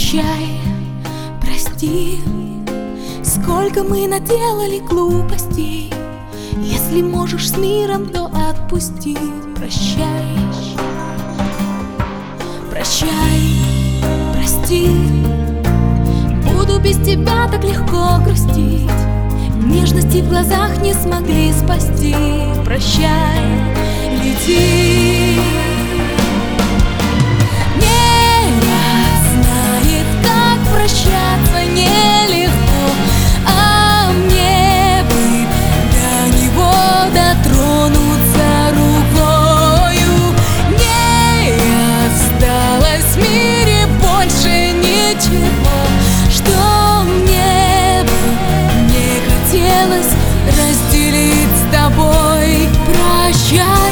Прощай, прости, сколько мы наделали глупостей. Если можешь с миром, то отпусти. Прощай, прощай, прости. Буду без тебя так легко грустить. Нежности в глазах не смогли спасти. Прощай, лети. Прощаться нелегко, а мне бы до него дотронуться рукою. Не осталось в мире больше ничего, что мне бы не хотелось разделить с тобой. Прощай.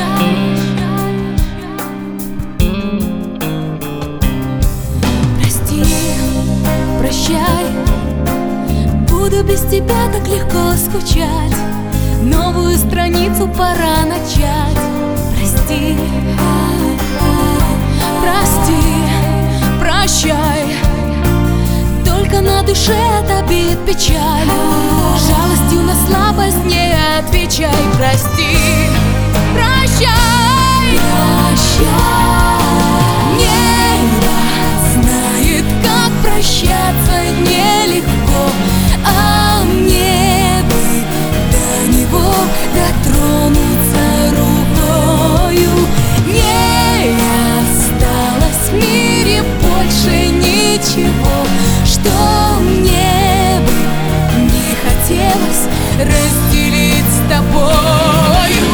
Прощай, буду без тебя так легко скучать. Новую страницу пора начать. Прости, прости, прощай. Только на душе от обид печаль. Жалостью на слабость не отвечай. Прости, прощай, прощай. Прощаться нелегко, а мне бы до него дотронуться рукою. Не осталось в мире больше ничего, что мне бы не хотелось разделить с тобою.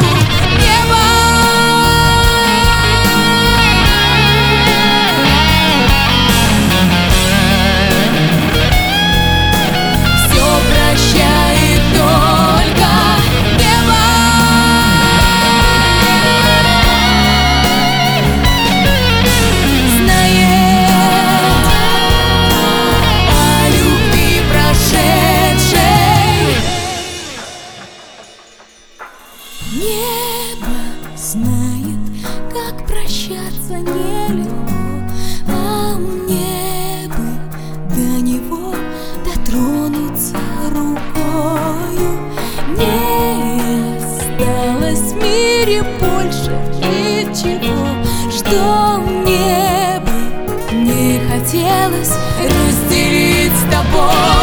Небо знает, как прощаться нелегко, а мне бы до него дотронуться рукою. Не осталось в мире больше ничего, что мне бы не хотелось разделить с тобой.